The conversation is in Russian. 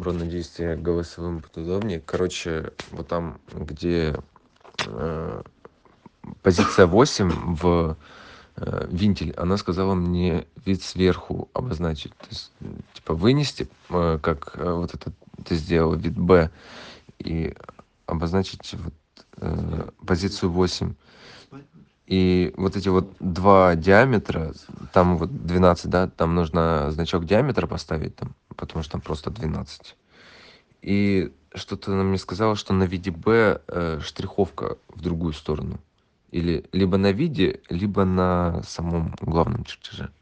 Бро, надеюсь, тебе голосовым будет удобнее. Короче, вот там, где э, позиция 8 в винтель, она сказала мне вид сверху обозначить. То есть, типа, вынести, как вот это ты сделал, вид Б, и обозначить вот, позицию 8. И вот эти вот два диаметра, там вот 12, да, там нужно значок диаметра поставить, там, потому что там просто 12. И что-то она мне сказала, что на виде Б штриховка в другую сторону. Или либо на виде, либо на самом главном чертеже.